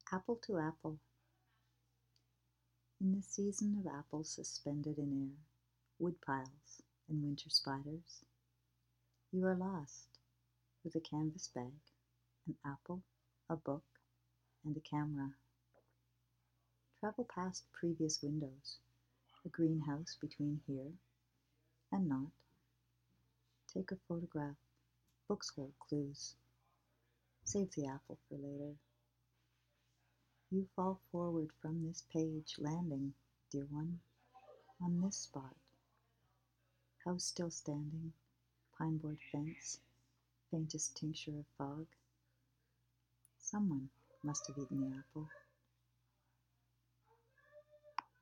Apple to apple. In the season of apples suspended in air, wood piles and winter spiders, you are lost with a canvas bag, an apple, a book, and a camera. Travel past previous windows, a greenhouse between here and not. Take a photograph. Books hold clues. Save the apple for later. You fall forward from this page, landing, dear one, on this spot. House still standing, pine board fence, faintest tincture of fog. Someone must have eaten the apple.